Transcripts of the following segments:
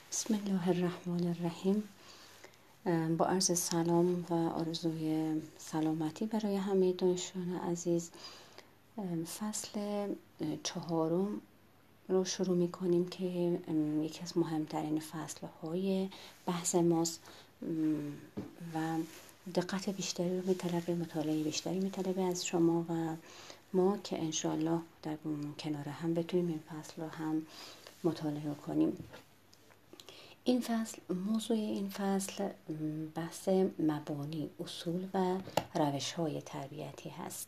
بسم الله الرحمن الرحیم. با عرض سلام و آرزوی سلامتی برای همه دانشجویان عزیز، فصل 4 رو شروع می کنیم که یکی از مهمترین فصلهای بحث ماست و دقت بیشتری رو می‌طلبه، مطالعه بیشتری می‌طلبه از شما و ما که انشالله در کنار هم بتونیم این فصل رو هم مطالعه کنیم. این فصل، موضوع این فصل بحث مبانی، اصول و روش‌های تربیتی هست.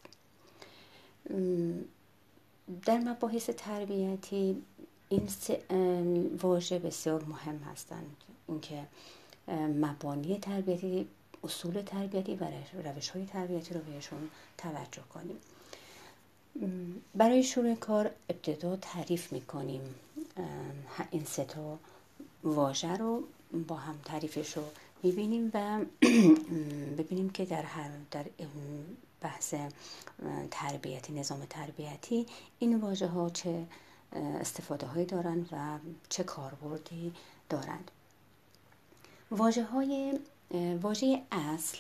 در مباحث تربیتی این واژه بسیار مهم هستند، اینکه مبانی تربیتی، اصول تربیتی و روش‌های تربیتی رو بهشون توجه کنیم. برای شروع کار ابتدا تعریف می‌کنیم این سه تا واژه رو، با هم تعریفش رو می‌بینیم و ببینیم که در بحث تربیتی، نظام تربیتی، این واژه ها چه استفاده هایی دارند و چه کاربردی دارند. واژه اصل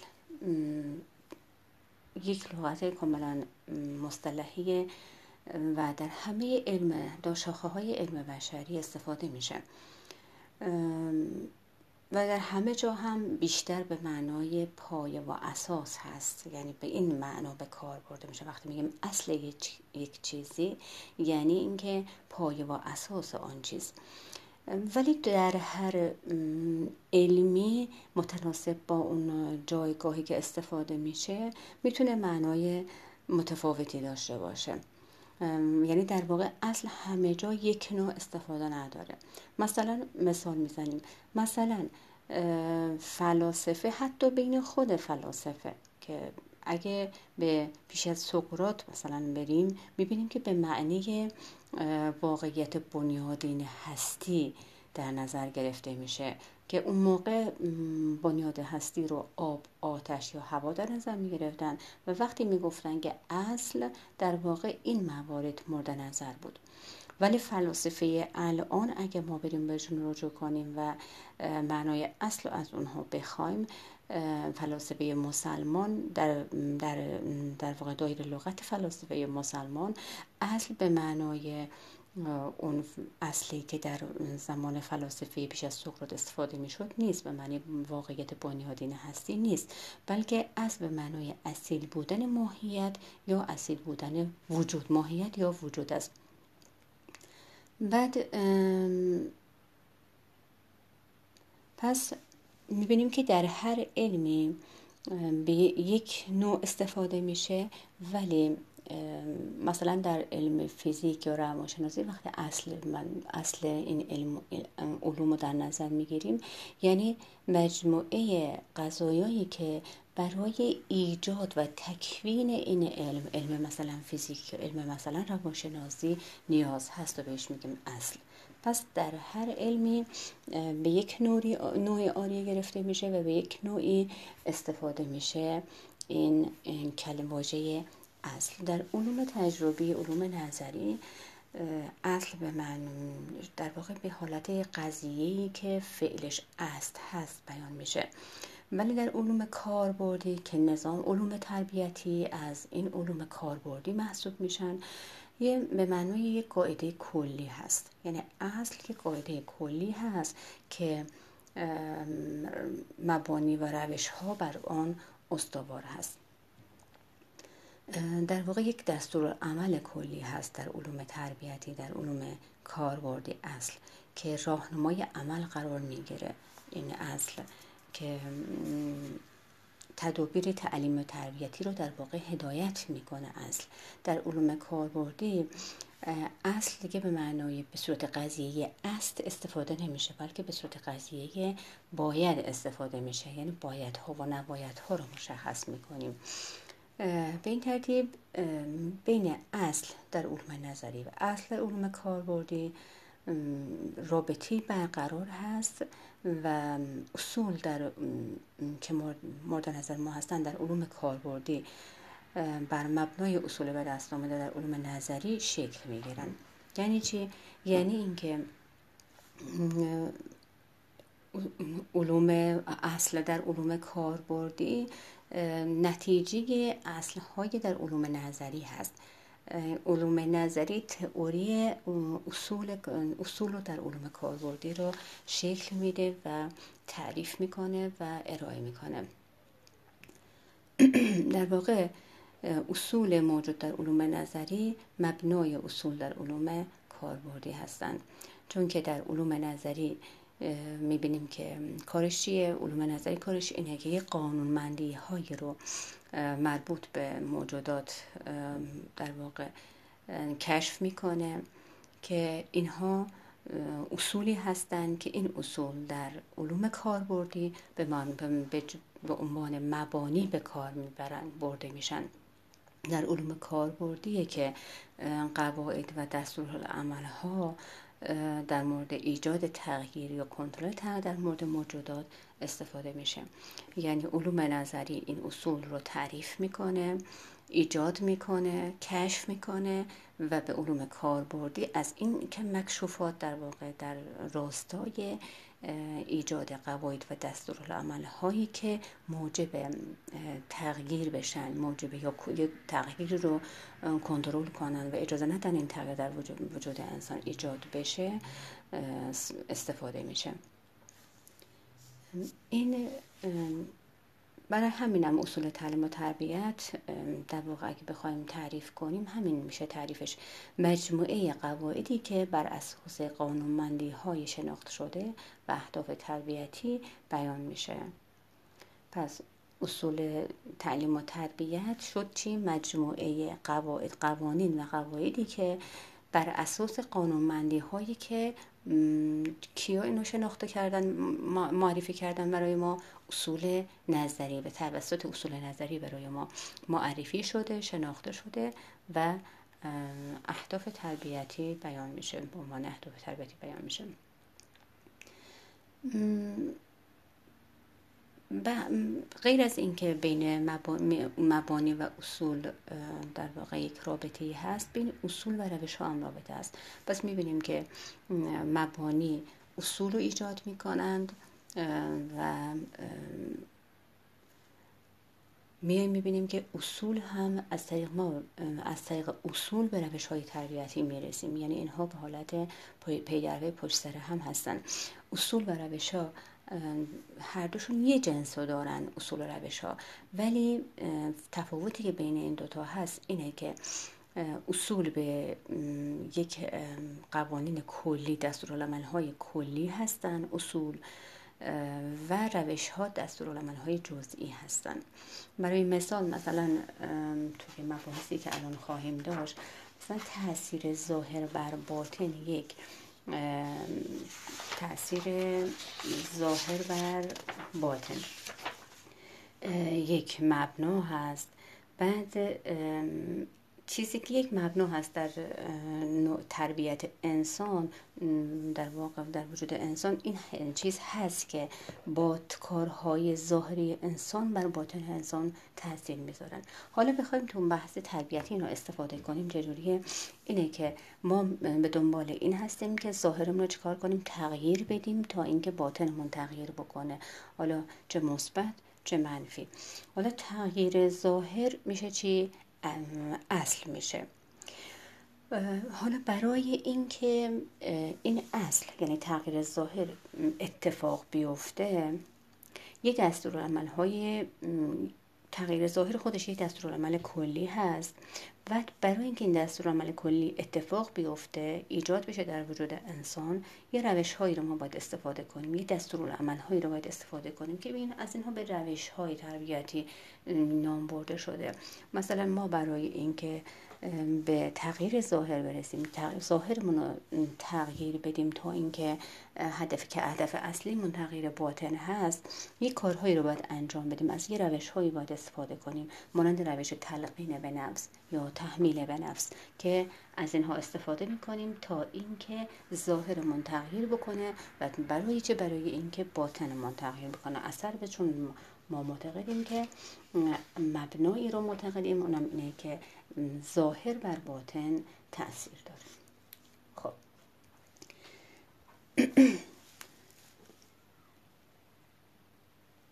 یک لغت کاملا مصطلحی و در همه در شاخه های علم بشری استفاده میشه و در همه جا هم بیشتر به معنای پایه و اساس هست، یعنی به این معنا به کار برده میشه. وقتی میگیم اصل یک چیزی یعنی اینکه پایه و اساس آن چیز، ولی در هر علمی متناسب با اون جایگاهی که استفاده میشه میتونه معنای متفاوتی داشته باشه. یعنی در واقع اصل همه جا یک نوع استفاده نداره. مثلا مثال میزنیم، مثلا فلاسفه، حتی بین خود فلاسفه که اگه به پیش از سقراط مثلا بریم میبینیم که به معنی واقعیت بنیادین هستی در نظر گرفته میشه که اون موقع بنیاد هستی رو آب، آتش یا هوا در نظر میگرفتن و وقتی میگفتن که اصل، در واقع این موارد مورد نظر بود. ولی فلاسفه الان اگه ما بریم بهشون رجوع کنیم و معنای اصل رو از اونها بخوایم، فلاسفه مسلمان در واقع دایره لغت فلاسفه مسلمان، اصل به معنای اون اصلی که در زمان فلاسفه پیش از سقراط استفاده میشد نیست، به معنی واقعیت بنیادین هستی نیست، بلکه اصل به معنای اصیل بودن ماهیت یا اصیل بودن وجود، ماهیت یا وجود است. بعد پس میبینیم که در هر علمی به یک نوع استفاده میشه، ولی مثلا در علم فیزیک یا روانشناسی وقتی اصل این علوم رو در نظر میگیریم، یعنی مجموعه قضایایی که برای ایجاد و تکوین این علم مثلا فیزیک، علم مثلا روانشناسی نیاز هست و بهش میگیم اصل. پس در هر علمی به یک نوعی آریه گرفته میشه و به یک نوعی استفاده میشه این کلمه واژه اصل. در علوم تجربی، علوم نظری، اصل به من در واقع به حالت قضیه‌ای که فعلش اصل هست بیان میشه، ولی در علوم کاربردی که نظام علوم تربیتی از این علوم کاربردی محسوب میشن، به معنای یک قاعده کلی هست. یعنی اصل که قاعده کلی هست که مبانی و روش ها بر آن استوار هست. در واقع یک دستورالعمل کلی هست در علوم تربیتی، در علوم کاربردی اصل که راهنمای عمل قرار میگیره. این اصل که تدابیر تعلیم و تربیتی رو در واقع هدایت میکنه. اصل در علوم کاربردی اصل دیگه به معنای به صورت قضیه اصل استفاده نمیشه، بلکه به صورت قضیه باید استفاده میشه، یعنی بایدها و نبایدها رو مشخص میکنیم. به این ترتیب بین اصل در علوم نظری و اصل در علوم کاربردی رابطی برقرار هست و اصول که مورد نظر ما هستند در علوم کاربردی بر مبنای اصول به دست آمده در علوم نظری شکل میگیرن. یعنی چی؟ یعنی اینکه علوم اصل در علوم کاربردی نتیجه اصل‌های در علوم نظری هست. علوم نظری تئوری اصول رو در علوم کاربردی رو شکل میده و تعریف میکنه و ارائه میکنه. در واقع اصول موجود در علوم نظری مبنای اصول در علوم کاربردی هستند، چون که در علوم نظری میبینیم که کارش چیه؟ علوم نظری کارش اینه که یه قانونمندی هایی رو مربوط به موجودات در واقع کشف میکنه که اینها اصولی هستند که این اصول در علوم کاربردی به عنوان مبانی به کار برده میشن. در علوم کاربردیه که قواعد و دستورالعمل ها در مورد ایجاد تغییر یا کنترل تغییر در مورد موجودات استفاده میشه. یعنی علوم نظری این اصول رو تعریف میکنه، ایجاد میکنه، کشف میکنه و به علوم کاربردی از این که مکشوفات در واقع در راستای ایجاد قواعد و دستورالعمل هایی که موجب تغییر بشن، موجب یا تغییر رو کنترل کنن و اجازه ندن این تغییر در وجود انسان ایجاد بشه استفاده میشه. این برای همینم اصول تعلیم و تربیت در واقع اگه بخوایم تعریف کنیم همین میشه تعریفش، مجموعه قواعدی که بر اساس قانونمندی های شناخته شده و اهداف تربیتی بیان میشه. پس اصول تعلیم و تربیت شد چی؟ مجموعه قواعد، قوانین و قواعدی که بر اساس قانونمندی هایی که کیا اینو شناخته کردن، معرفی کردن برای ما، اصول نظری به توسط اصول نظری برای ما معرفی شده، شناخته شده و اهداف تربیتی بیان میشه، به عنوان اهداف تربیتی بیان میشه. غیر از این که بین مبانی و اصول در واقع یک رابطه‌ای هست، بین اصول و روش ها هم رابطه است. پس میبینیم که مبانی اصول رو ایجاد میکنند و میبینیم که اصول هم از طریق اصول به روش های تربیتی میرسیم. یعنی اینها به حالت پی در پی پشت سر هم هستن. اصول و روش ها هر دوشون یه جنس رو دارن، اصول و روش ها، ولی تفاوتی که بین این دوتا هست اینه که اصول به یک قوانین کلی، دستورالعمل های کلی هستن اصول، و روش ها دستورالعمل های جزئی هستن. برای مثلا توی مباحثی که الان خواهیم داشت، مثلا تأثیر ظاهر بر باطن یک مبنا هست. بعد چیزی که یک مبنا هست در تربیت انسان، در واقع در وجود انسان، این چیز هست که با کارهای ظاهری انسان بر باطن انسان تاثیر میذارن. حالا بخوایم تو بحث تربیتی اینو استفاده کنیم چجوریه؟ اینه که ما به دنبال این هستیم که ظاهرمون رو چیکار کنیم؟ تغییر بدیم تا اینکه باطنمون تغییر بکنه، حالا چه مثبت چه منفی. حالا تغییر ظاهر میشه چی؟ اصل میشه. حالا برای اینکه این اصل یعنی تغییر ظاهر اتفاق بیفته، یه دستورالعمل‌های تغییر ظاهر خودش یک دستورالعمل کلی هست و برای اینکه این دستورالعمل کلی اتفاق بیفته، ایجاد بشه در وجود انسان، یه روش‌هایی رو ما باید استفاده کنیم، یه دستورالعمل‌هایی رو باید استفاده کنیم که ببین از اینها به روش‌های تربیتی نام برده شده. مثلا ما برای اینکه به تغییر ظاهر برسیم، ظاهرمون رو تغییر بدیم تا اینکه هدف اصلیمون تغییر باطن هست، یک کارهایی رو باید انجام بدیم، از یه روش‌هایی باید استفاده کنیم، مانند روش تلقین به نفس یا تحمیل به نفس، که از اینها استفاده می‌کنیم تا اینکه ظاهرمون تغییر بکنه و برای اینکه باطنمون تغییر بکنه. اثر به چون ما معتقدیم که مبنایی رو معتقدیم، اونم اینه که ظاهر بر باطن تأثیر داره. خب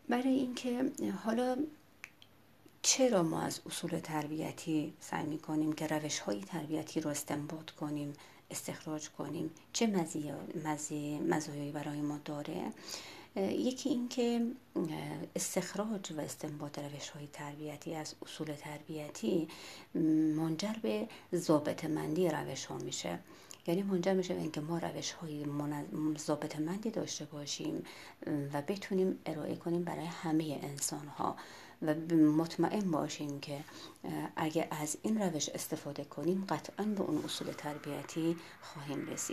برای اینکه حالا چرا ما از اصول تربیتی سعی می‌کنیم که روش‌های تربیتی رو استنباط کنیم، استخراج کنیم، چه مزایایی برای ما داره؟ یکی این که استخراج و استنباط روش‌های تربیتی از اصول تربیتی منجر به ضابطه‌مندی روش‌ها میشه. یعنی منجر میشه به اینکه ما روش‌های ضابطه‌مندی داشته باشیم و بتونیم ارائه کنیم برای همه انسان‌ها و مطمئن باشیم که اگه از این روش استفاده کنیم قطعاً به اون اصول تربیتی خواهیم رسید.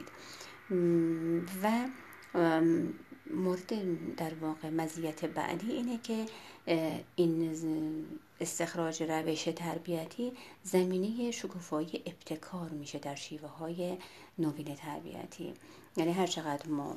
و مورد در واقع مزیت بعدی اینه که این استخراج روش تربیتی زمینه شکوفایی ابتکار میشه در شیوه های نوین تربیتی. یعنی هر چقدر ما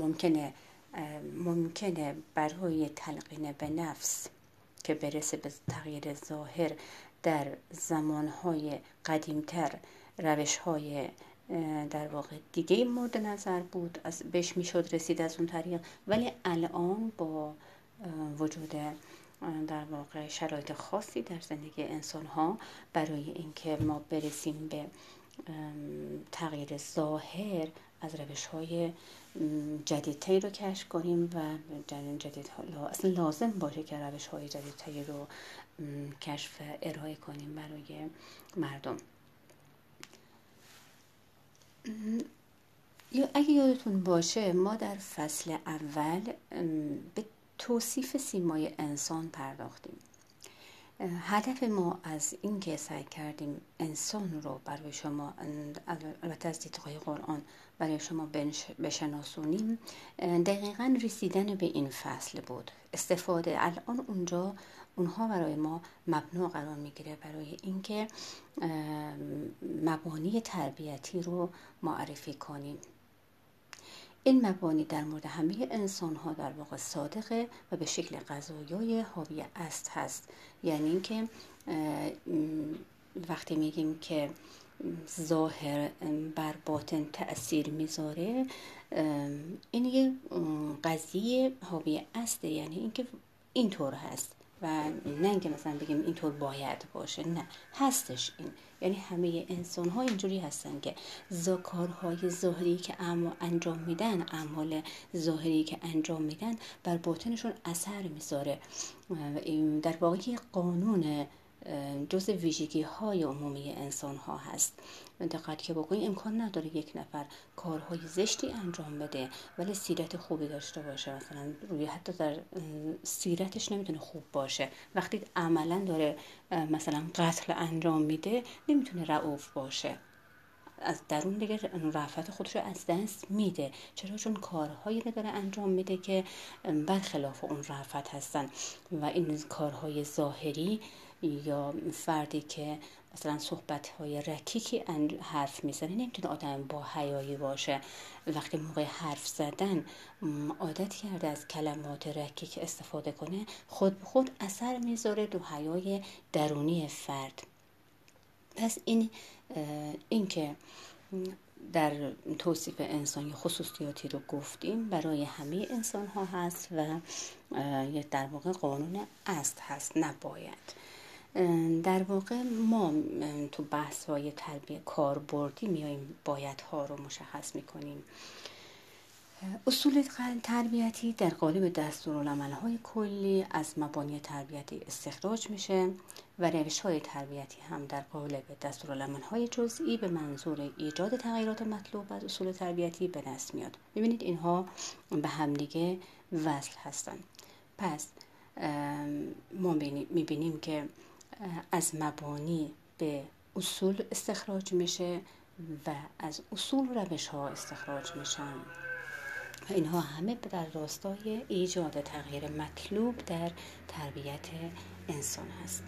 ممکنه برای تلقین به نفس که برسه به تغییر ظاهر در زمانهای قدیمتر روشهای در واقع دیگه مورد نظر بود، بهش میشد رسید از اون طریق، ولی الان با وجود در واقع شرایط خاصی در زندگی انسان ها برای اینکه ما برسیم به تغییر ظاهر از روش های جدیدتری رو کشف کنیم و اصلا لازم باشه که روش های جدیدتری رو کشف ارائه کنیم برای مردم. اگه یادتون باشه ما در فصل اول به توصیف سیمای انسان پرداختیم. هدف ما از این که سعی کردیم انسان رو برای شما البته از دیدگاه قرآن برای شما بشناسونیم دقیقاً رسیدن به این فصل بود. استفاده الان اونها برای ما مبنا قرار میگیره برای اینکه مبانی تربیتی رو معرفی کنیم. این مبانی در مورد همه انسان ها در واقع صادقه و به شکل قضایای حاوی اصل هست. یعنی اینکه وقتی میگیم که ظاهر بر باطن تأثیر میذاره، این یه قضیه حاوی اصله، یعنی اینکه اینطور هست و نه اینکه مثلا بگیم اینطور باید باشه، نه، هستش این. یعنی همه انسان ها اینجوری هستن که کارهای ظاهری که انجام میدن، اعمال ظاهری که انجام میدن بر باطنشون اثر میذاره. در واقع قانون جز ویژگی های عمومی انسان ها هست. دقت که بکنید امکان نداره یک نفر کارهای زشتی انجام بده ولی سیرت خوبی داشته باشه. مثلا روی حتی در سیرتش نمیتونه خوب باشه. وقتی عملا داره مثلا قتل انجام میده نمیتونه رئوف باشه. از درون دیگه رأفت خودش رو از دست میده. چرا؟ چون کارهایی رو داره انجام میده که برخلاف اون رأفت هستن و این کارهای ظاهری یا فردی که مثلا صحبت‌های رکیکی حرف میزنه نمیتونه آدم با حیایی باشه. وقتی موقع حرف زدن عادت کرده از کلمات رکیک استفاده کنه خود به خود اثر میذاره رو حیای درونی فرد. پس این که در توصیف انسانی خصوصیاتی رو گفتیم برای همه انسان ها هست و در واقع قانون اصل هست، نباید. در واقع ما تو بحث های تربیت کاربردی میاییم باید ها رو مشخص میکنیم. اصول تربیتی در قالب دستورالعمل‌های کلی از مبانی تربیتی استخراج میشه و روش‌های تربیتی هم در قالب دستورالعمل‌های جزئی به منظور ایجاد تغییرات مطلوب از اصول تربیتی به دست میاد. ببینید اینها به همدیگه وصل هستن. پس ما میبینیم که از مبانی به اصول استخراج میشه و از اصول روش‌ها استخراج میشن. و اینها همه در راستای ایجاد تغییر مطلوب در تربیت انسان هست.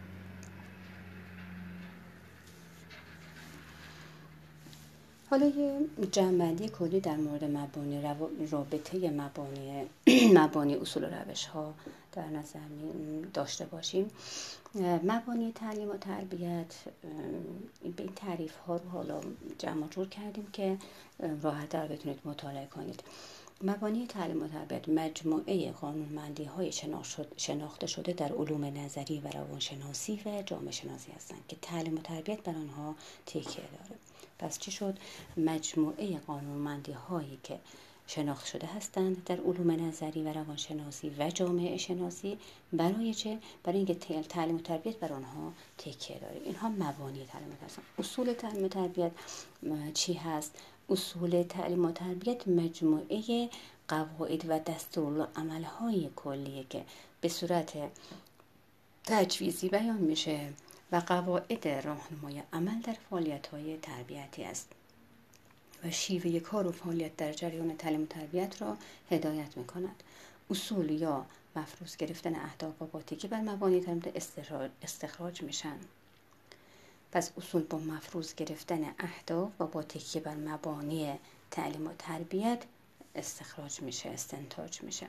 حالا یه جمع‌بندی کلی در مورد مبانی رابطه مبانی اصول و روش ها در نظر داشته باشیم. مبانی تعلیم و تربیت به این تعریف ها رو حالا جمع جور کردیم که راحت تر بتونید مطالعه کنید. مبانی تعلیم و تربیت مجموعه قانونمندی های شناخته شده در علوم نظری و روانشناسی و جامعه شناسی هستند که تعلیم و تربیت بر آنها تکیه داره. پس چی شد؟ مجموعه قانونمندی هایی که شناخته شده هستند در علوم نظری و روانشناسی و جامعه شناسی. برای چه؟ برای اینکه تعلیم و تربیت بر آنها تکیه داره. اینها مبانی تعلیم و تربیت هستند. اصول تعلیم و تربیت چی هست؟ اصول تعلیم و تربیت مجموعه قواعد و دستورالعمل‌های کلیه که به صورت تجویزی بیان میشه و قواعد راهنمای عمل در فعالیت‌های تربیتی است و شیوه کار و فعالیت در جریان تعلیم و تربیت را هدایت می‌کند. اصول یا مفروض گرفتن اهداف با تکیه بر مبانی تعلیم استخراج میشن. پس اصول با مفروض گرفتن اهداف و با تکیه بر مبانی تعلیم و تربیت استخراج میشه، استنتاج میشه.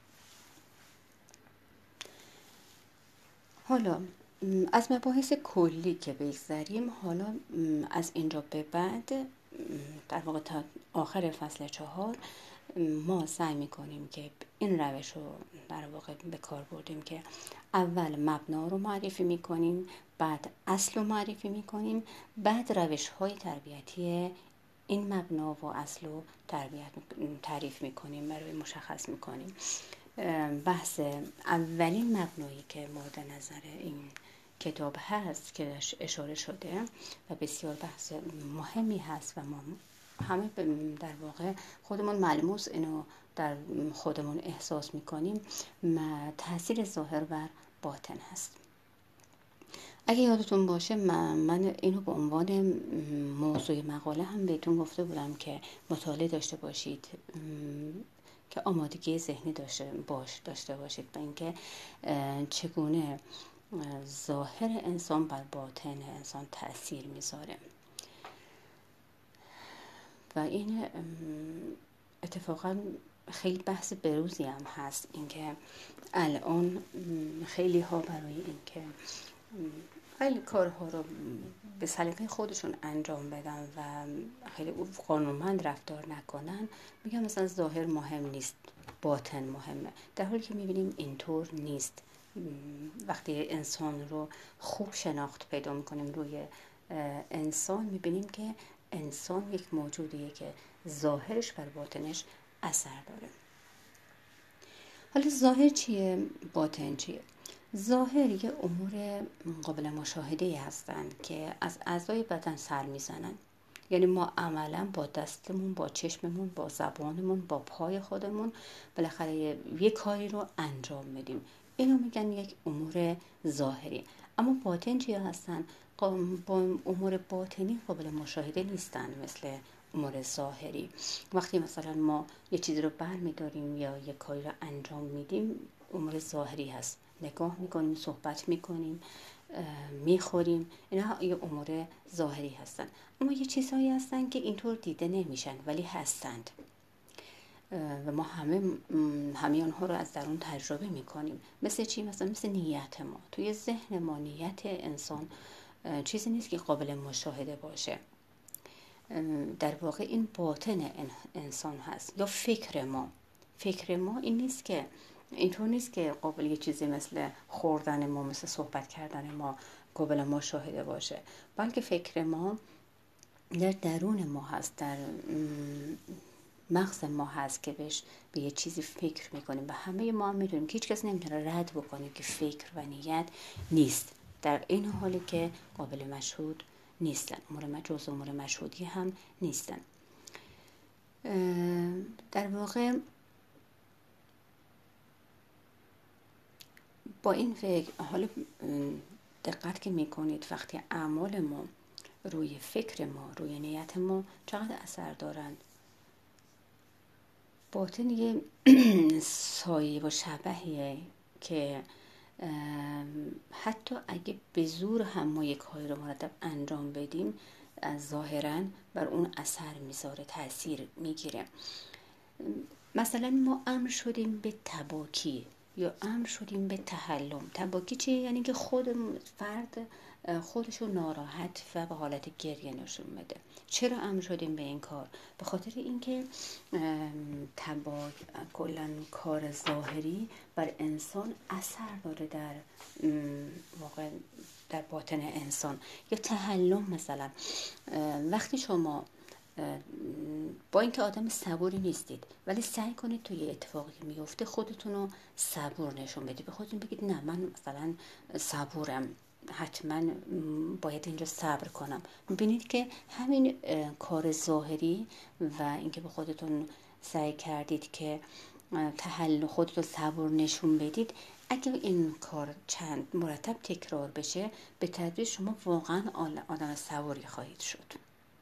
حالا از مباحث کلی که بگذریم، حالا از اینجا به بعد در واقع تا آخر فصل 4 ما سعی میکنیم که این روش رو در واقع به کار بردیم که اول مبنا رو معرفی میکنیم، بعد اصل رو معرفی میکنیم، بعد روش های تربیتی این مبنا و اصل رو تعریف میکنیم، برای مشخص میکنیم. بحث اولین مبنایی که مورد نظر این کتاب هست که اشاره شده و بسیار بحث مهمی هست و ما همه در واقع خودمون ملموس اینو در خودمون احساس میکنیم، تاثیر ظاهر بر باطن هست. اگه یادتون باشه من اینو به عنوان موضوع مقاله هم بهتون گفته بودم که مطالعه داشته باشید، که آمادگی ذهنی داشته باشید به اینکه چگونه ظاهر انسان بر باطن انسان تأثیر میذاره. و این اتفاقا خیلی بحث بروزی هم هست، اینکه الان خیلی ها برای اینکه خیلی کارها رو به سلیقه خودشون انجام بدن و خیلی قانونمند رفتار نکنن، میگن مثلا ظاهر مهم نیست، باطن مهمه، در حالی که میبینیم اینطور نیست. وقتی انسان رو خوب شناخت پیدا میکنیم روی انسان، میبینیم که انسان یک موجودیه که ظاهرش بر باطنش اثر داره. حالا ظاهر چیه؟ باطن چیه؟ ظاهر یه امور قابل مشاهده هستن که از اعضای بدن سر میزنن. یعنی ما عملا با دستمون، با چشممون، با زبانمون، با پای خودمون بالاخره یه کاری رو انجام میدیم. اینو میگن یک امور ظاهری. اما باطن چیه هستن؟ با امور باطنی قابل مشاهده نیستن مثل امور ظاهری. وقتی مثلا ما یه چیزی رو برمی‌داریم یا یه کاری رو انجام میدیم، امور ظاهری هست. نگاه میکنیم، صحبت میکنیم، میخوریم، اینا یه امور ظاهری هستن. اما یه چیزهایی هستن که اینطور دیده نمیشن ولی هستند و ما همه آنها رو از درون تجربه میکنیم. مثل چی؟ مثل نیت ما. توی ذهن ما نیت انسان چیزی نیست که قابل مشاهده باشه. در واقع این باطن انسان هست. یا فکر ما این نیست که اینطور نیست که قابل یه چیزی مثل خوردن ما، مثل صحبت کردن ما قابل مشاهده باشه، بلکه فکر ما در درون ما هست، در مغز ما هست که به یه چیزی فکر میکنیم. و همه ما هم میدونیم که هیچ کس نمیتونه رد بکنه که فکر و نیت نیست، در این حالی که قابل مشهود نیستن. جزء امور مشهودی هم نیستن. در واقع با این فکر، حالا دقت که میکنید وقتی اعمال ما روی فکر ما، روی نیت ما چقدر اثر دارن. باطن یه سایه و شبهیه که حتی اگه به زور هم ما یک کاری رو مرتب انجام بدیم، ظاهراً بر اون اثر میذاره، تأثیر میگیره. مثلا ما امر شدیم به تباکی یا امر شدیم به تحلم. تباکی چیه؟ یعنی که خود فرد خودشو ناراحت و به حالت گریه نشون بده. چرا امر شدیم به این کار؟ به خاطر اینکه کلا کار ظاهری بر انسان اثر داره در واقع در باطن انسان. یا تحلم مثلا، وقتی شما با اینکه آدم صبوری نیستید ولی سعی کنید توی اتفاقی میفته خودتون رو صبور نشون بدید، به خودتون بگید نه من مثلا صبورم، حتما باید اینجا صبر کنم. میبینید که همین کار ظاهری و اینکه به خودتون سعی کردید که خودتون صبور نشون بدید، اگه این کار چند مرتب تکرار بشه به تدریج شما واقعا آدم صبوری خواهید شد.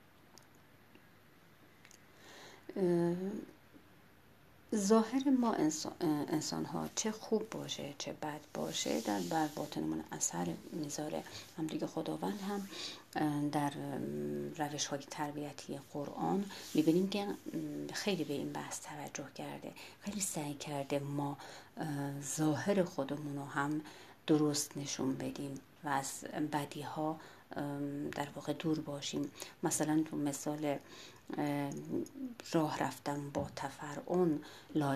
ظاهر ما انسان ها چه خوب باشه چه بد باشه در بر باطنمون اثر میذاره. همدیگه خداوند هم در روش های تربیتی قرآن میبینیم که خیلی به این بحث توجه کرده، خیلی سعی کرده ما ظاهر خودمون رو هم درست نشون بدیم و از بدی ها در واقع دور باشیم. مثلا تو مثال راه رفتن با تفرعون، لا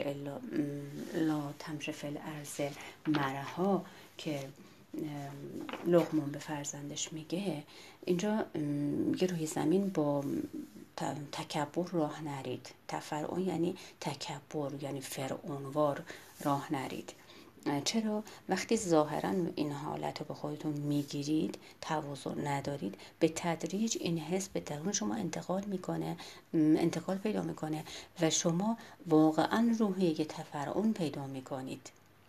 تمش فی الارض مرحا که لقمان به فرزندش میگه، اینجا میگه روی زمین با تکبر راه نرید. تفرعون یعنی تکبر، یعنی فرعونوار راه نرید. چرا؟ وقتی ظاهرا این حالت رو به خودتون میگیرید، تواضع ندارید، به تدریج این حس به درون شما انتقال پیدا میکنه و شما واقعا روحیه تفرعون پیدا میکنید.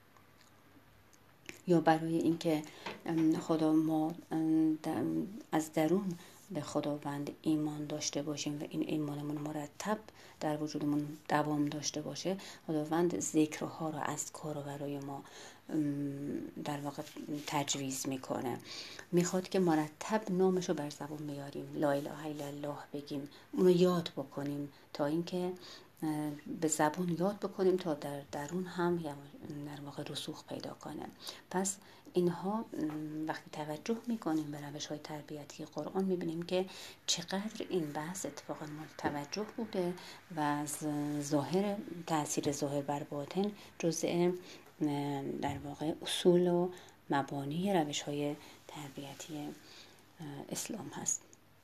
یا برای اینکه خدا ما از درون به خداوند ایمان داشته باشیم و این ایمانمون مرتب در وجودمون دوام داشته باشه، خداوند ذکرها رو از کار برای ما در واقع تجویز میکنه. میخواد که مرتب نامشو بر زبان بیاریم، لا اله الا الله بگیم، اونو یاد بکنیم تا اینکه به زبان یاد بکنیم تا در درون هم در واقع رسوخ پیدا کنه. پس اینها وقتی توجه میکنیم به روش های تربیتی قرآن میبینیم که چقدر این بحث اتفاقا توجه بوده و از تأثیر ظاهر بر باطن جزء در واقع اصول و مبانی روش های تربیتی اسلام هست.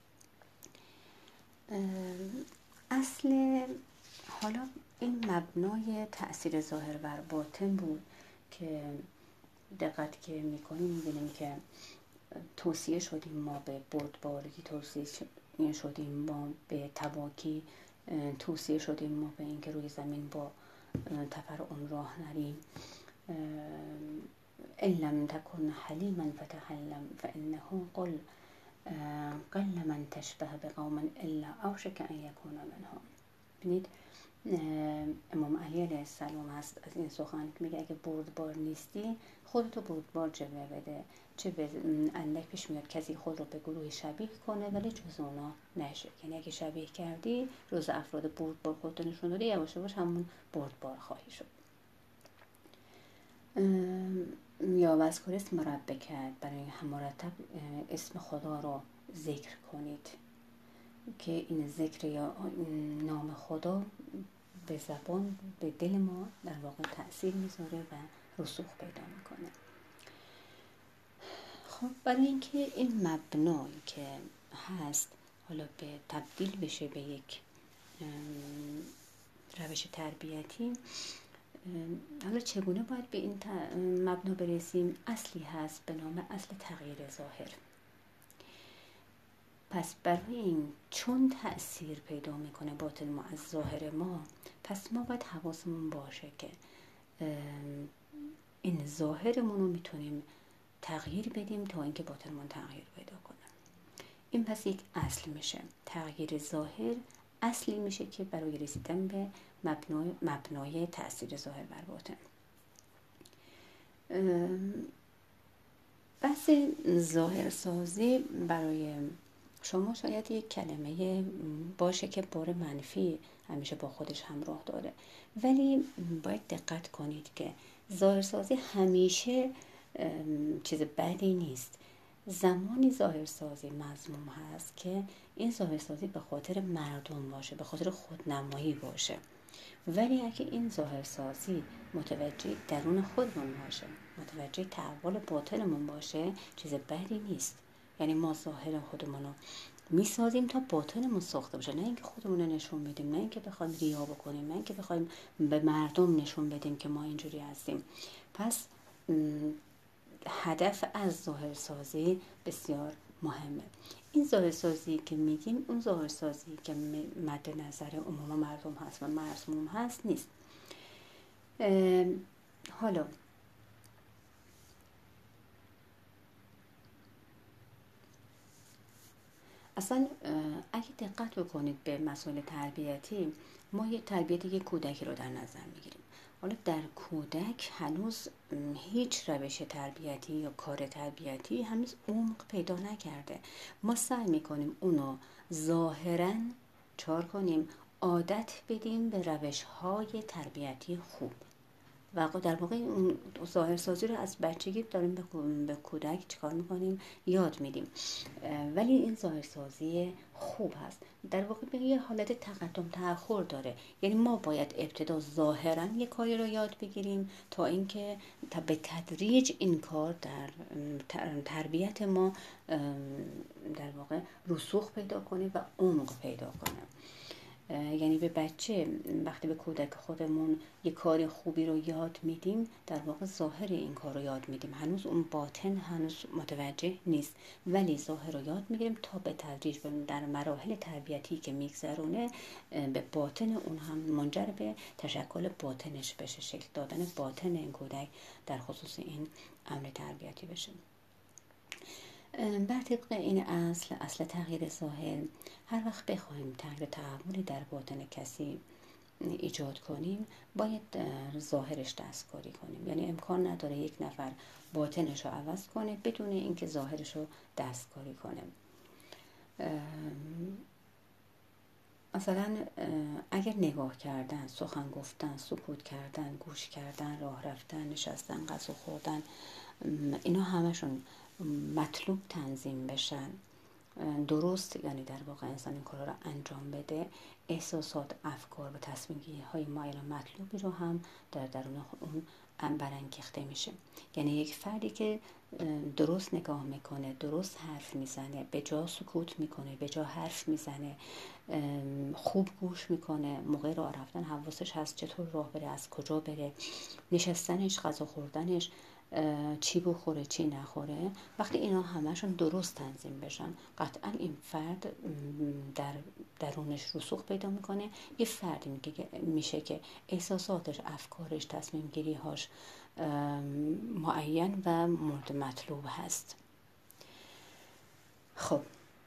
حالا این مبنای تأثیر ظاهر بر باطن بود که دقت که میکنیم میبینیم که توصیه شدیم ما به بردبارگی، توصیه شدیم ما به تباکی، توصیه شدیم ما به اینکه روی زمین با تفرعون راه نریم. ان لم تکن حلیما فتحلم فانه قل من تشبه بقوم الا اوشک ان یکون منهم. ببینید امام علی علیه السلام هست از این سخن که میگه اگه بردبار نیستی خودتو بردبار جلوه بده. چه به اندک پیش میاد کسی خود رو به گروه شبیه کنه ولی جز اونا نشه. یعنی اگه شبیه کردی جز افراد بردبار خودتو نشون دادی، یواش یواش همون بردبار خواهی شد. یا وذکر اسم ربک، برای هم مرتب اسم خدا رو ذکر کنید که این ذکر یا نام خدا به زبان به دل ما در واقع تأثیر میذاره و رسوخ پیدا میکنه. خب برای اینکه این مبنایی که هست حالا به تبدیل بشه به یک روش تربیتی، حالا چگونه باید به این مبنا برسیم؟ اصلی هست به نام اصل تغییر ظاهر. پس برای این چون تأثیر پیدا میکنه باطن ما از ظاهر ما، پس ما باید حواسمون باشه که این ظاهرمون رو میتونیم تغییر بدیم تا اینکه باطنمون تغییر پیدا کنه. این پس یک اصل میشه. تغییر ظاهر اصلی میشه که برای رسیدن به مبنای تأثیر ظاهر بر باطن. بحث ظاهر سازی برای شما شاید یک کلمه باشه که بار منفی همیشه با خودش همراه داره، ولی باید دقت کنید که ظاهرسازی همیشه چیز بدی نیست. زمانی ظاهرسازی مذموم هست که این ظاهرسازی به خاطر مردم باشه، به خاطر خودنمایی باشه. ولی اگه این ظاهرسازی متوجه درون خودمون باشه، متوجه تحول باطنمون باشه، چیز بدی نیست. یعنی ما ظاهر خودمون رو میسازیم تا باطنمون ساخته باشه، نه اینکه خودمون رو نشون بدیم، نه اینکه بخوایم ریا بکنیم، نه اینکه بخوایم به مردم نشون بدیم که ما اینجوری هستیم. پس هدف از ظاهرسازی بسیار مهمه. این ظاهرسازی که میگیم اون ظاهرسازی که مد نظر عموم مردم هست و مذموم هست نیست. حالا اصلا اگه دقت بکنید به مسائل تربیتی، ما یه تربیت یک کودکی رو در نظر میگیریم. حالا در کودک هنوز هیچ روش تربیتی یا کار تربیتی هنوز عمق پیدا نکرده. ما سعی میکنیم اونو ظاهراً چار کنیم، عادت بدیم به روش‌های تربیتی خوب و در واقع اون ظاهرسازی رو از بچگی داریم به کودک چیکار میکنیم؟ یاد میدیم. ولی این ظاهرسازی خوب هست، در واقع به یه حالت تقدم تأخر داره. یعنی ما باید ابتدا ظاهرا یه کاری رو یاد بگیریم تا اینکه به تدریج این کار در تربیت ما در واقع رسوخ پیدا کنه و عمق پیدا کنه. یعنی به بچه وقتی به کودک خودمون یه کار خوبی رو یاد میدیم، در واقع ظاهر این کار رو یاد میدیم، هنوز اون باطن هنوز متوجه نیست، ولی ظاهر رو یاد میگیریم تا به تدریج در مراحل تربیتی که میگذرونه به باطن اون هم منجر به تشکل باطنش بشه، شکل دادن باطن این کودک در خصوص این امر تربیتی بشه. بر طبق این اصل تغییر ظاهر، هر وقت بخوایم تغییر تحولی در باطن کسی ایجاد کنیم، باید ظاهرش دستکاری کنیم. یعنی امکان نداره یک نفر باطنش رو عوض کنه بدون اینکه ظاهرش رو دستکاری کنه. مثلا اگر نگاه کردن، سخن گفتن، سکوت کردن، گوش کردن، راه رفتن، نشستن، غذا خوردن، اینا همشون مطلوب تنظیم بشن، درست، یعنی در واقع انسان این کارا رو انجام بده، احساسات، افکار و تصمیم گیری های مایل و مطلوبی رو هم در درون اون برانگیخته میشه. یعنی یک فردی که درست نگاه میکنه، درست حرف میزنه، به جا سکوت میکنه، به جا حرف میزنه، خوب گوش میکنه، موقع راه رفتن حواسش هست چطور راه بره، از کجا بره، نشستنش، غذا خوردنش، چی بخوره چی نخوره، وقتی اینا همشون درست تنظیم بشن، قطعا این فرد در درونش رسوخ پیدا میکنه. یه فردی میشه که احساساتش، افکارش، تصمیم گیری هاش معین و مورد مطلوب هست. خب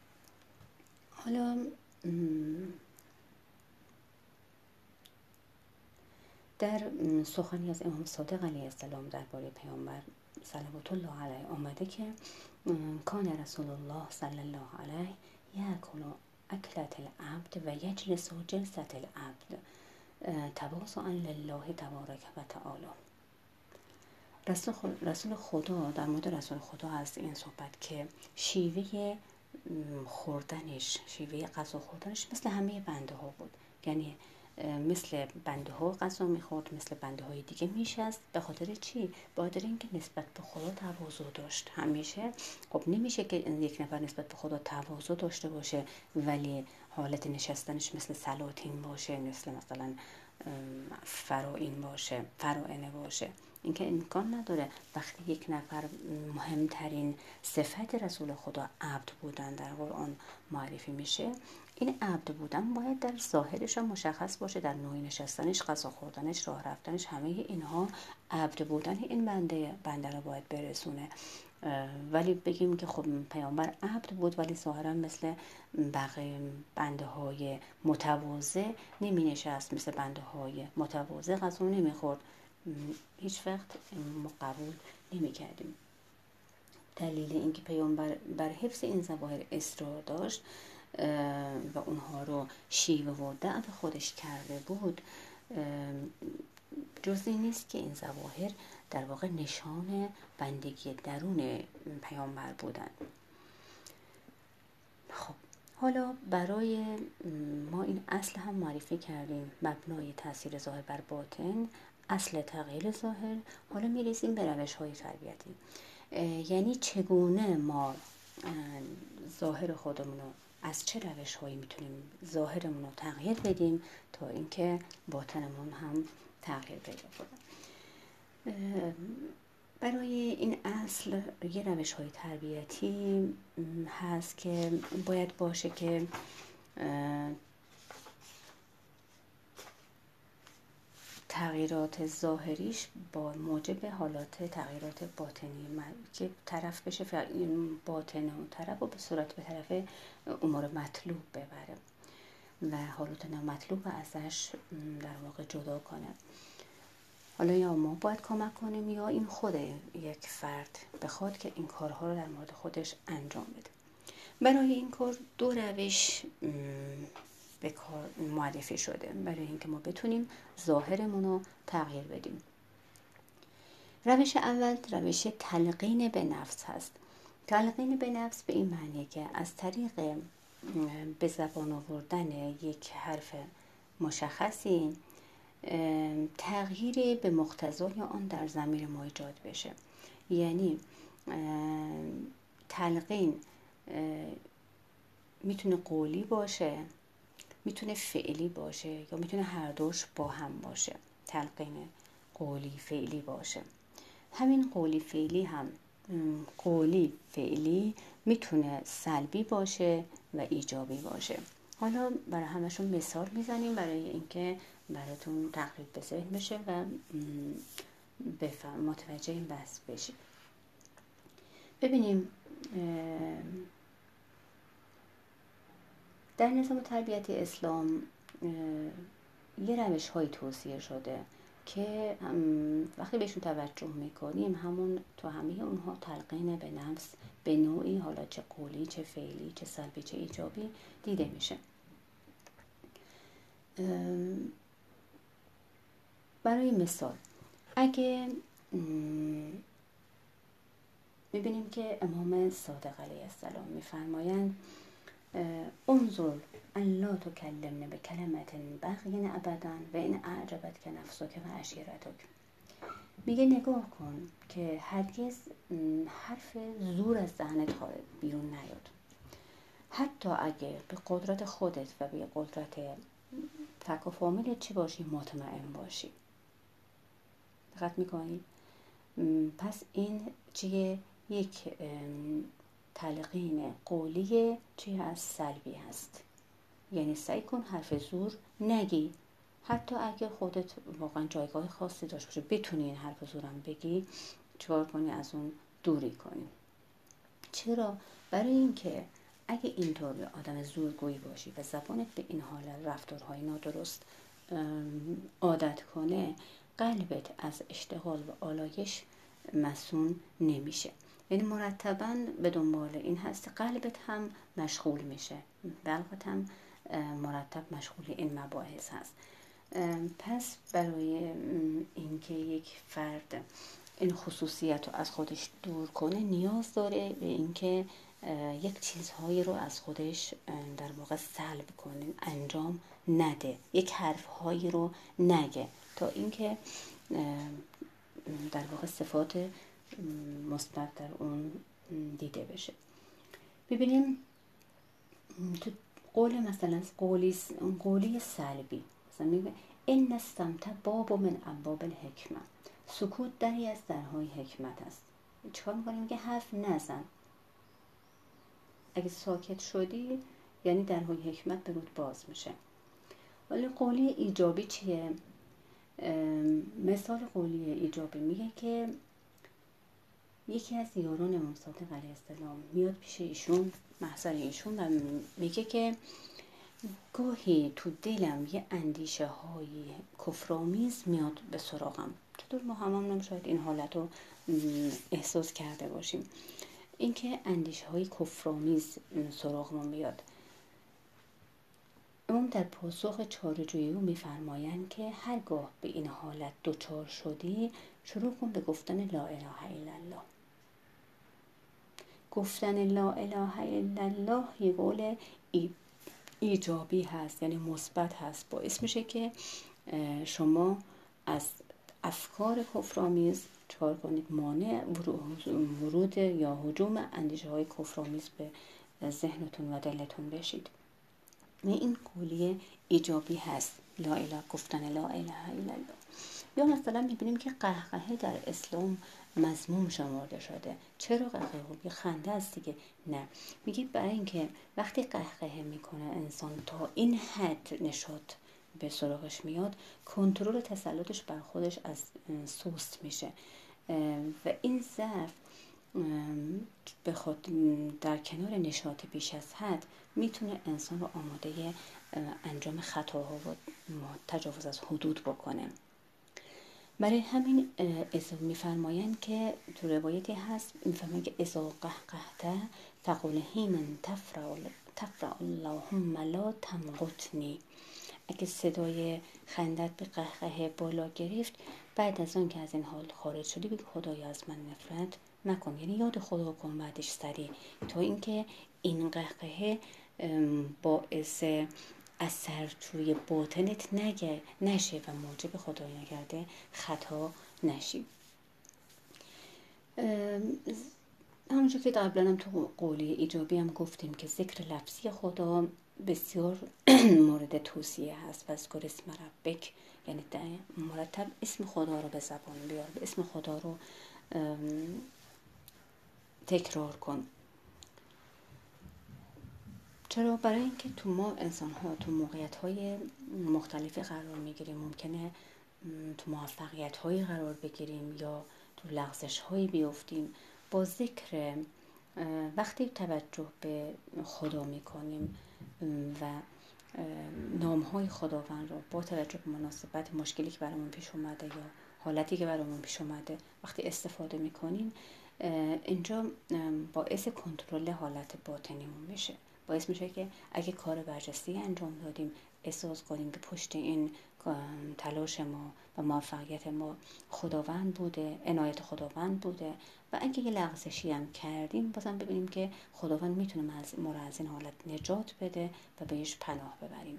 حالا در سخنی از امام صادق علیه السلام درباره پیامبر صلوات الله علیه آمده که کان رسول الله صلی الله علیه یأکل اکلة العبد و یجلس جلسة العبد تواضعا لله تبارک و تعالی. رسول خدا، در مورد رسول خدا هست این صحبت که شیوه خوردنش، شیوه غذا خوردنش مثل همه بنده ها بود. یعنی مثل بنده ها غذا میخورد، مثل بنده های دیگه میشست. به خاطر چی؟ به خاطر اینکه نسبت به خدا تواضع داشت. همیشه خب نمیشه که یک نفر نسبت به خدا تواضع داشته باشه ولی حالت نشستنش مثل سلاطین باشه، مثلا فرائین باشه، فرائنه باشه. این که امکان نداره. وقتی یک نفر مهمترین صفت رسول خدا عبد بودن در قرآن معرفی میشه، این عبد بودن باید در ظاهرش هم مشخص باشه، در نوع نشستنش، غذا خوردنش، راه رفتنش، همه اینها عبد بودن این بنده رو باید برسونه. ولی بگیم که خب پیامبر عبد بود ولی ظاهرا مثل بقیه بنده های متواضع نمی نشست، مثل بنده های متواضع غذا نمی خورد، هیچ وقت ما قبول نمی کردیم. دلیل اینکه پیامبر بر حفظ این ظواهر اصرار داشت و اونها رو شیوه و دأب خودش کرده بود، جزئی نیست که این ظواهر در واقع نشان بندگی درون پیامبر بودن. حالا برای ما این اصل هم معرفی کردیم، مبنای تاثیر ظاهر بر باطن، اصل تغییر ظاهر. حالا میرسیم به روش‌های تربیتی، یعنی چگونه ما ظاهر خودمون رو، از چه روش‌هایی میتونیم ظاهرمون رو تغییر بدیم تا اینکه باطنمون هم تغییر پیدا کنه. برای این اصل یه روش‌های تربیتی هست که باید باشه که تغییرات ظاهریش با موجب حالات تغییرات باطنی که طرف بشه باطن اون طرف و به صورت به طرف امور مطلوب ببره و حالات نامطلوب ازش در واقع جدا کنه. حالا یا ما باید کمک کنیم یا این خود یک فرد بخواد که این کارها رو در مورد خودش انجام بده. برای این کار دو روش به کار معرفی شده برای اینکه ما بتونیم ظاهرمون رو تغییر بدیم. روش اول روش تلقین به نفس هست. تلقین به نفس به این معنی که از طریق به زبان آوردن یک حرف مشخصی تغییری به مقتضای آن در ضمیر ما ایجاد بشه. یعنی تلقین میتونه قولی باشه، میتونه فعلی باشه یا میتونه هر دوش با هم باشه. تلقین قولی فعلی باشه. همین قولی فعلی هم قولی فعلی میتونه سلبی باشه و ایجابی باشه. حالا برای همشون مثال میزنیم برای اینکه براتون تقریب به ذهن بشه و متوجه این بحث بشید. ببینیم در نظام تربیتی اسلام یه روش های توصیه شده که وقتی بهشون توجه میکنیم همون تو همه اونها تلقین به نفس به نوعی، حالا چه قولی چه فعلی چه سلبی چه ایجابی، دیده میشه. برای مثال اگه میبینیم که امام صادق علیه السلام میفرمایند انظر ان لا تکلمن بکلمة بغی ابدا و ان اعجبتک نفسک و عشیرتک. میگه نگاه کن که هرگز حرف زور از دهنت بیرون نیاد، حتی اگه به قدرت خودت و به قدرت فک و فامیلت چی باشی مطمئن باشی. دقت میکنی؟ پس این چیه؟ یک تلقین قولی چی هست؟ سلبی هست. یعنی سعی کن حرف زور نگی، حتی اگه خودت واقعا جایگاه خاصی داشت باشه بتونی این حرف زورم بگی، چیکار کنی؟ از اون دوری کنی. چرا؟ برای اینکه اگه اینطور آدم زورگویی باشی و زبانت به این حال رفتارهای نادرست عادت کنه، قلبت از اشتغال و آلایش مسون نمیشه. یعنی مرتباً به دنبال این هست، قلبت هم مشغول میشه، قلبت هم مرتب مشغول این مباحث هست. پس برای اینکه یک فرد این خصوصیت رو از خودش دور کنه نیاز داره به اینکه یک چیزهایی رو از خودش در واقع سلب کنه، انجام نده، یک حرفهایی رو نگه تا اینکه در واقع صفات مثبت در اون دیده بشه. ببینیم تو قول مثلا قولی سلبی مثلا میگه این استمتع باب من ابواب الحکمه، سکوت دری از درهای حکمت است. چیکار میکنیم؟ میگه حرف نزن، اگه ساکت شدی یعنی درهای حکمت به رود باز میشه. ولی قولی ایجابی چیه؟ مثال قولی ایجابی میگه که یکی از یاران امام صادق علیه السلام میاد پیش ایشون، محضر ایشون، و میگه که گاهی تو دلم یه اندیشه های کفرآمیز میاد به سراغم. چطور ما هممون شاید این حالت رو احساس کرده باشیم، اینکه اندیشه های کفرآمیز سراغمون میاد. امام در پاسخ چاره‌جویی او میفرمایند که هرگاه به این حالت دچار شدی شروع کن به گفتن لا اله الا الله. گفتن لا اله الا الله یه قول ایجابی هست، یعنی مثبت هست، باعث میشه که شما از افکار کفرآمیز چکار کنید؟ مانع ورود یا هجوم اندیشه های کفرآمیز به ذهنتون و دلتون بشید. این قولی ایجابی هست، لا اله، گفتن لا اله الا الله. یا مثلا میبینیم که قهقهه در اسلام مذموم شمرده شده. چرا قهقهه؟ خنده است دیگه. نه، میگه برای اینکه وقتی قهقهه میکنه انسان تا این حد نشاط به سراغش میاد، کنترل تسلطش بر خودش از سست میشه و این ضعف به خود در کنار نشاط بیش از حد میتونه انسان رو آماده انجام خطاها و تجاوز از حدود بکنه. برای همین میفرمایند که تو روایتی هست، میفرمایند که اذا قهقهت فقل حین تفرع اللهم لا تمقتنی. اگه صدای خندت به قهقه بالا گرفت، بعد از اون که از این حال خارج شدی بگو خدایا از من نفرت نکن، یعنی یاد خدا کن بعدش سریع، تا اینکه این قهقه باعث اثر توی باطنت نشه و موجب خدای نکرده خطا نشی. همونجور که قبلا هم تو قولی ایجابی هم گفتیم که ذکر لفظی خدا بسیار مورد توصیه هست. واذکر اسم ربک، یعنی مرتب اسم خدا رو به زبان بیار، به اسم خدا رو تکرار کن. چرا؟ برای اینکه ما انسان ها تو موقعیت های مختلفی قرار میگیریم، ممکنه تو موفقیت هایی قرار بگیریم یا تو لغزش هایی بیفتیم. با ذکر وقتی توجه به خدا میکنیم و نام های خداوند رو با توجه به مناسبت مشکلی که برامون پیش اومده یا حالتی که برامون پیش اومده وقتی استفاده میکنیم، اینجا باعث کنترل حالت باطنیمون میشه. باعث میشه که اگه کار برجسته انجام دادیم احساس کنیم که پشت این تلاش ما و موفقیت ما خداوند بوده، عنایت خداوند بوده، و اگه یه لغزشی هم کردیم بازم ببینیم که خداوند میتونه ما رو از این حالت نجات بده و بهش پناه ببریم.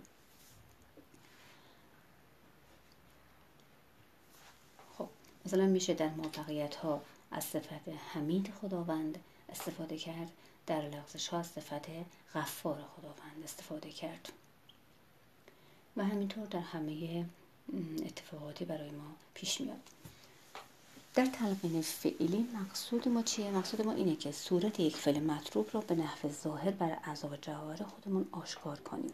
خب مثلا میشه در موفقیت ها از صفت حمید خداوند استفاده کرد، در لغزش ها از صفت غفار خداوند استفاده کرد و همینطور در همه اتفاقاتی برای ما پیش میاد. در تلقین فعلی مقصود ما چیه؟ مقصود ما اینه که صورت یک فعل مطلوب را به نحو ظاهر بر اعضا و جوارح خودمون آشکار کنیم.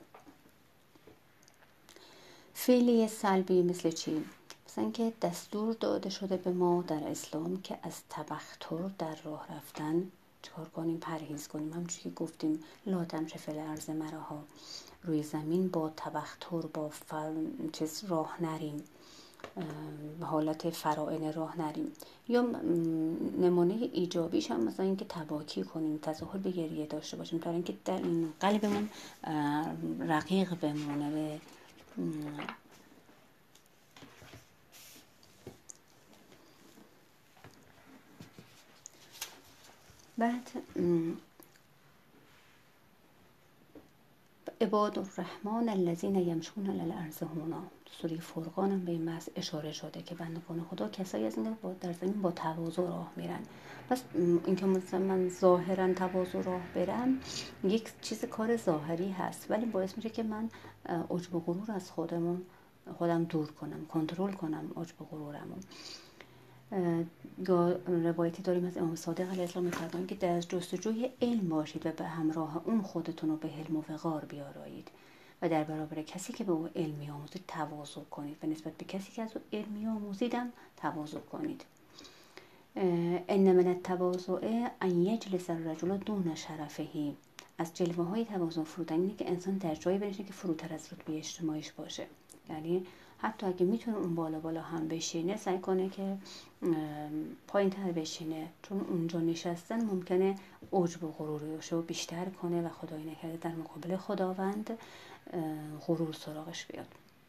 فعلی سلبی مثل چی؟ مثلا که دستور داده شده به ما در اسلام که از تبختر در راه رفتن چکار کنیم؟ پرهیز کنیم. همونجوری که گفتیم لا تمشی فی الارض مرحا، روی زمین با تبختر با راه نریم، حالت فرائن راه نریم. یا نمونه ایجابیش هم مثلا اینکه تباکی کنیم، تظاهر به گریه داشته باشیم تا اینکه در قلبمون رقیق بمونه. بعد عباد الرحمن الذین یمشون علی الارض هونا، سوره فرقان هم به این محض اشاره شده که بندگان خدا کسایی از این در زمین با تواضع راه میرن. پس اینکه مثلا من ظاهرا تواضع راه برم یک چیز کار ظاهری هست، ولی باعث میشه که من عجب و غرور از خودم دور کنم، کنترل کنم عجب و غرورمو. یا روایتی داریم از امام صادق علیه السلام می‌فرمایند که در جستجوی علم باشید و به همراه اون خودتون رو به حلم و وقار بیارایید و در برابر کسی که به او علم می‌آموزید تواضع کنید و نسبت به کسی که از او علم می‌آموزیدم تواضع کنید. ان من التواضع ان یجلس الرجل دون شرفه، از جلوه های تواضع فرودن اینه که انسان در جایی بنشینه که فروتر از رتبه اجتماعیش باشه. یعنی حتی اگه میتونه اون بالا هم بشینه سعی کنه که پایین تر بشینه، چون اونجا نشستن ممکنه عجب و غرورشو بیشتر کنه و خدای نکرده در مقابل خداوند غرور سراغش بیاد.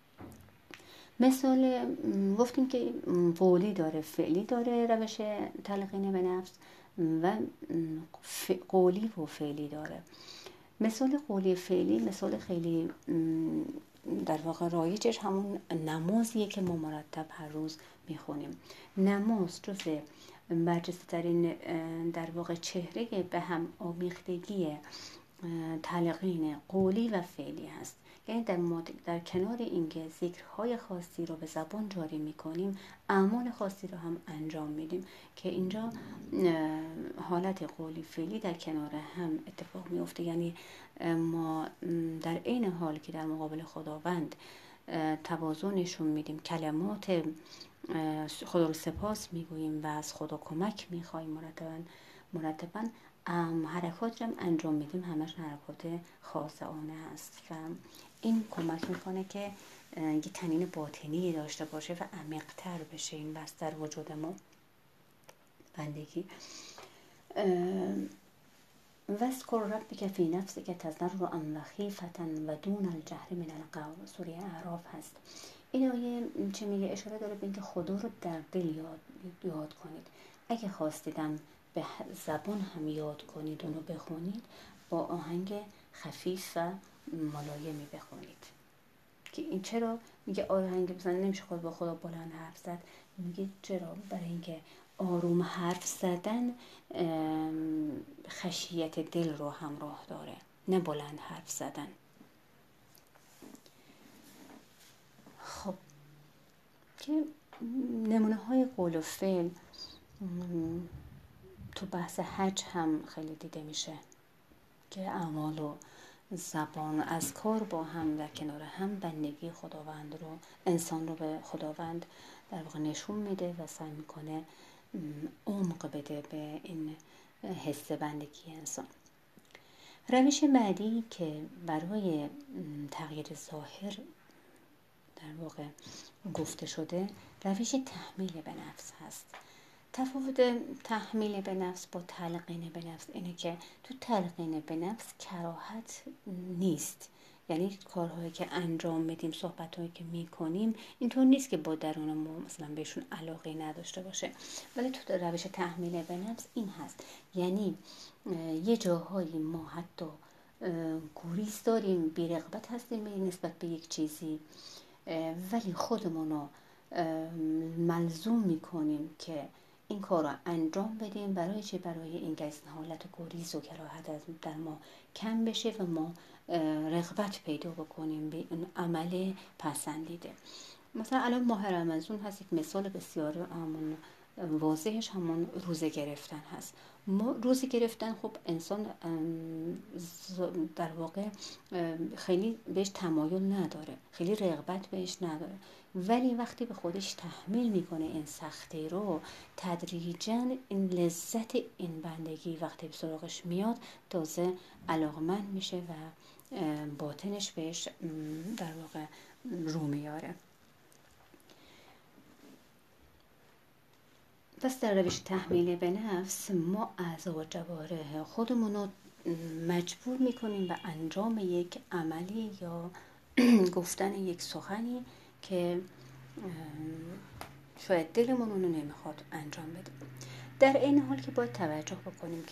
مثال گفتیم که قولی داره، فعلی داره، روش تلقین به نفس، و قولی و فعلی داره. مثال قولی فعلی، مثال خیلی در واقع رایجش همون نمازیه که ما مرتب هر روز میخونیم. نماز جزء برجسته ترین در واقع چهره به هم آمیختگی تلقین قولی و فعلی هست. یعنی در کنار اینکه ذکرهای خاصی رو به زبان جاری میکنیم، اعمال خاصی رو هم انجام میدیم که اینجا حالت قولی فعلی در کنار هم اتفاق میفته. یعنی ما در عین حال که در مقابل خداوند تواضع نشون میدیم، کلمات خدا رو سپاس میگوییم و از خدا کمک میخوایم مرتباً حرکات رو انجام میدیم، همش حرکات خاضعانه هست و این کمک میکنه که یه طنین باطنی داشته باشه و عمیق‌تر بشه این بحث در وجود ما. بندگی وذکر ربک فی نفسک تضرعا و خیفة و دون الجهر من القول، سوره اعراف هست. این آیه چه میگه؟ اشاره داره به اینکه خدا رو در دل یاد کنید. اگه خواستیدم به زبان هم یاد کنید، اونو بخونید، با آهنگ خفیف و ملایمی بخونید. که این چرا میگه آهنگ مثلا نمیشه خود با خدا بلند حرف زد؟ میگه چرا؟ برای اینکه آروم حرف زدن خشیت دل رو همراه داره، نه بلند حرف زدن. خب که نمونه های قول و فعل تو بحث حج هم خیلی دیده میشه که اعمال و زبان و اذکار با هم در کنار هم بندگی خداوند رو، انسان رو به خداوند در واقع نشون میده و سعی میکنه عمق بده به این حس بندگی انسان. روش بعدی که برای تغییر ظاهر در واقع گفته شده، روش تحمیل به نفس هست. تفاوت تحمیل به نفس با تلقین به نفس اینه که تو تلقین به نفس کراهت نیست، یعنی کارهایی که انجام میدیم، صحبتهایی که میکنیم، اینطور نیست که با درون ما مثلا بهشون علاقه نداشته باشه. ولی تو روش تحمیل به نفس این هست، یعنی یه جاهایی ما حتی گریز داریم، بی‌رغبت هستیم نسبت به یک چیزی، ولی خودمون رو ملزوم میکنیم که این کار رو انجام بدیم. برای چه؟ برای اینکه از حالت گریز و کراهت در ما کم بشه و ما رغبت پیدا بکنیم به این عمل پسندیده. مثلا الان ماه رمضان هست، یک مثال بسیار همون واضحش همون روزه گرفتن هست. روزه گرفتن خب انسان در واقع خیلی بهش تمایل نداره، خیلی رغبت بهش نداره، ولی وقتی به خودش تحمیل میکنه این سختی رو، تدریجاً این لذت این بندگی وقتی به سراغش میاد تازه علاقمند میشه و باطنش بهش در واقع رو میاره. پس در روش تحمیل به نفس ما اعضا و جوارح خودمون رو مجبور میکنیم به انجام یک عملی یا گفتن یک سخنی که شاید دلمون اونو نمیخواد انجام بدیم. در این حال که باید توجه بکنیم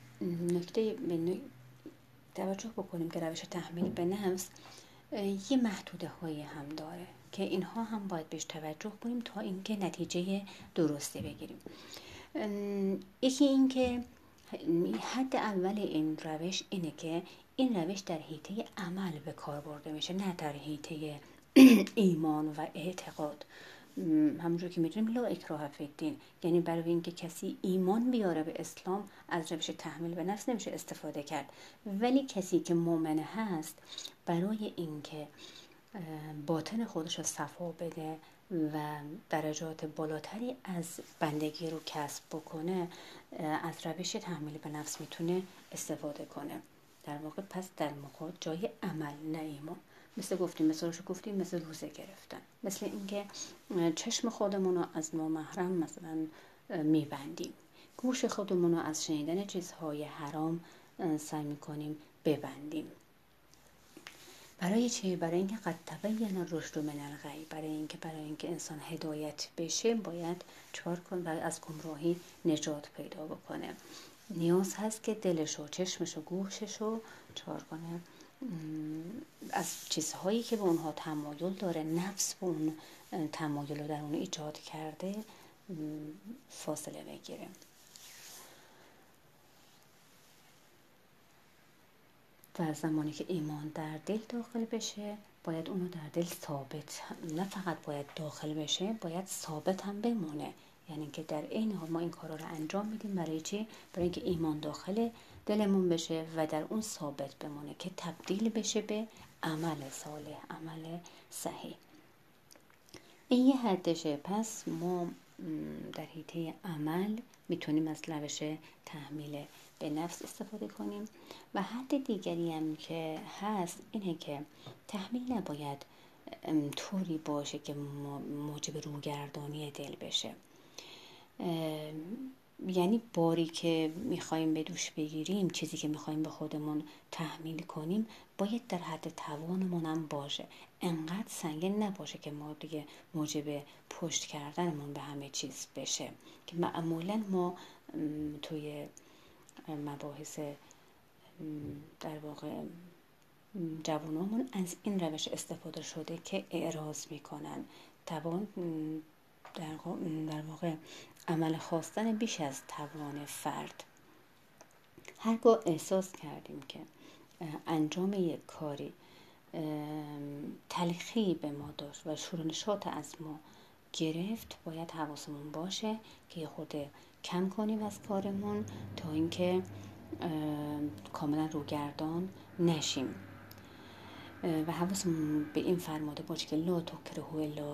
که روش تحمیل به نفس یه محدوده هایی هم داره که اینها هم باید بهش توجه کنیم تا اینکه نتیجه درستی بگیریم. یکی این که حد اول این روش اینه که این روش در حیطه عمل به کار برده میشه، نه در حیطه ایمان و اعتقاد. همونجور که میدونیم لا اکراه فی الدین، یعنی برای اینکه کسی ایمان بیاره به اسلام از روش تحمیل به نفس نمیشه استفاده کرد، ولی کسی که مؤمن هست برای اینکه باطن خودش رو صفا بده و درجات بالاتری از بندگی رو کسب بکنه، از روش تحمیل به نفس میتونه استفاده کنه. در واقع پس در موقع جای عمل، نه ایمان. مثل روزه گرفتن، مثل اینکه چشم خودمون رو از نامحرم مثلا میبندیم، گوش خودمون رو از شنیدن چیزهای حرام سعی میکنیم ببندیم. برای چه؟ برای اینکه قد تبین الرشد من الغی، برای اینکه انسان هدایت بشه باید چهار کن و از گمراهی نجات پیدا بکنه. نیاز هست که دلش و چشمش و گوشش رو چار کنه از چیزهایی که به اونها تمایل داره، نفس به اون تمایل رو در اون ایجاد کرده فاصله بگیره. و زمانی که ایمان در دل داخل بشه باید اونو در دل ثابت، نه فقط باید داخل بشه، باید ثابت هم بمونه. یعنی که در این حال ما این کارا رو انجام میدیم برای چی؟ برای اینکه ایمان داخل دلمون بشه و در اون ثابت بمونه که تبدیل بشه به عمل صالح، عمل صحیح. این یه حدشه. پس ما در حیطه عمل میتونیم از روش تحمیل به نفس استفاده کنیم. و حد دیگری هم که هست اینه که تحمیل نباید طوری باشه که موجب روگردانی دل بشه. یعنی باری که میخوایم به دوش بگیریم، چیزی که میخوایم به خودمون تحمیل کنیم باید در حد توانمون هم باشه، انقدر سنگین نباشه که ما دیگه موجب پشت کردنمون به همه چیز بشه. که معمولا ما توی مباحث در واقع جوانامون از این روش استفاده شده که اعراض میکنن، توان در واقع عمل خواستن بیش از توان فرد. هرگاه احساس کردیم که انجام یک کاری تلخی به ما داشت و شور و نشاط از ما گرفت، باید حواسمون باشه که خود کم کنیم از کارمون تا اینکه کاملا روگردان نشیم. و حواسمون به این فرموده باشه که لا تکرهوا الا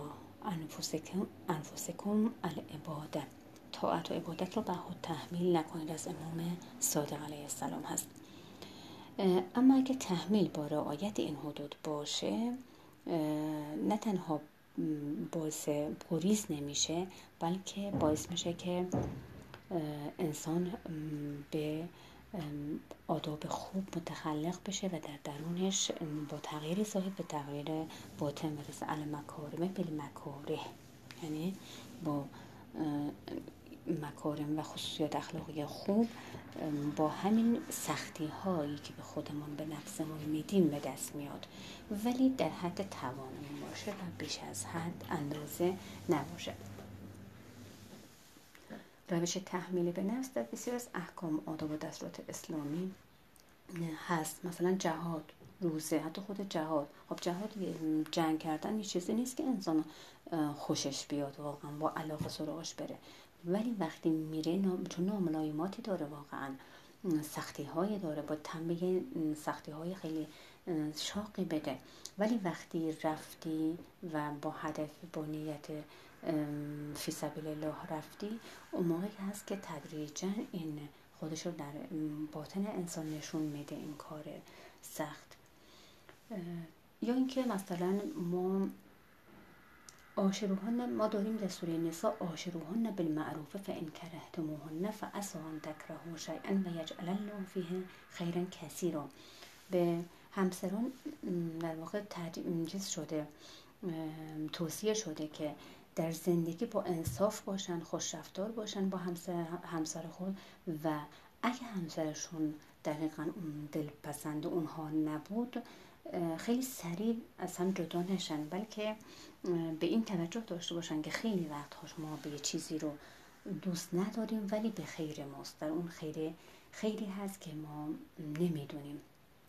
انفسکم العباده، طاعت و عبادت رو به خود تحمیل نکنید، از امام صادق علیه السلام هست. اما اگه تحمیل با رعایت این حدود باشه، نه تنها باعث گریز نمیشه، بلکه باعث میشه که انسان به آداب خوب متخلق بشه و در درونش با تغییر ظاهر به تغییر باطن برسه. المکارم بالمکاره، یعنی با مکارم و خصوصیات اخلاقی خوب با همین سختی هایی که به خودمون به نفسمون میدیم به دست میاد، ولی در حد توانمون باشه و بیش از حد اندازه نباشه. روش تحمیل به نفس در بسیار از احکام، آداب و دستورات اسلامی هست. مثلا جهاد، روزه، حتی خود جهاد. خب جهاد، جنگ کردن یه چیزی نیست که انسان خوشش بیاد واقعا با علاقه سراغش بره، ولی وقتی میره چون ناملایماتی داره، واقعا سختی های داره، با تنبیه سختی های خیلی شاقی بده، ولی وقتی رفتی و با هدف، با نیت فی سبیل الله رفتی، اون موقعی هست که تدریجا این خودش رو در باطن انسان نشون میده، این کار سخت. یا اینکه مثلا ما داریم در سوره نساء عاشروهن بالمعروف فان کرهتموهن فعسى ان تکرهوا شیئا و یجعل الله فیه خیرا کثیرا. به همسران در واقع چیز شده، توصیه شده که در زندگی با انصاف باشن، خوش رفتار باشن با همسر خود، و اگه همسرشون دقیقاً دلپسند اونها نبود، خیلی سریع از هم جدا نشن، بلکه به این توجه داشته باشن که خیلی وقت‌هاش ما به یه چیزی رو دوست نداریم ولی به خیر ماست، در اون خیلی هست که ما نمیدونیم.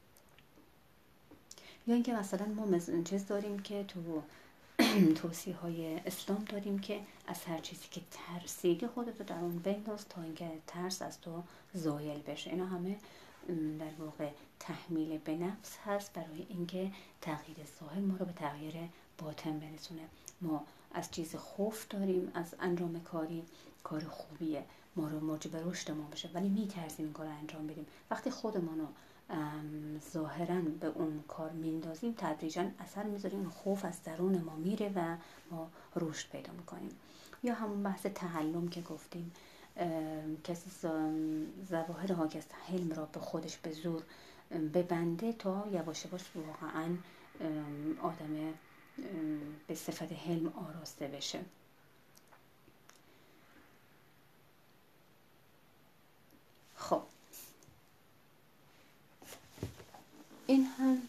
یا اینکه مثلا ما چیز داریم که تو توصیه های اسلام داریم که از هر چیزی که ترسیدی خودتو در اون بنداز تا اینکه ترس از تو زایل بشه. اینا همه در واقع تحمیل به نفس هست برای اینکه تغییر ظاهر ما رو به تغییر باطن برسونه. ما از چیز خوف داریم، از انجام کار خوبیه، ما رو موجب رشد ما بشه، ولی میترسیم این کار رو انجام بدیم. وقتی خودمون رو ظاهراً به اون کار میندازیم، تدریجاً اثر میذاریم، خوف از درون ما میره و ما رشد پیدا میکنیم. یا همون بحث تحلم که گفتیم، کسی ظواهر حاکس حلم را به خودش به زور ببنده تا یواش یواش واقعاً آدم به صفت حلم آراسته بشه. خب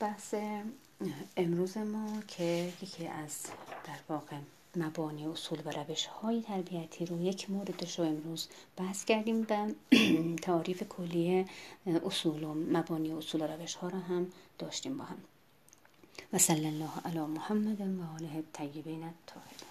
بحث امروز ما که یکی از در واقع مبانی اصول و روش های تربیتی رو یک موردش رو امروز بحث کردیم و تعریف کلی اصول و مبانی اصول و روش ها رو هم داشتیم با هم. و صلی الله علی محمد و آله الطیبین الطاهرین.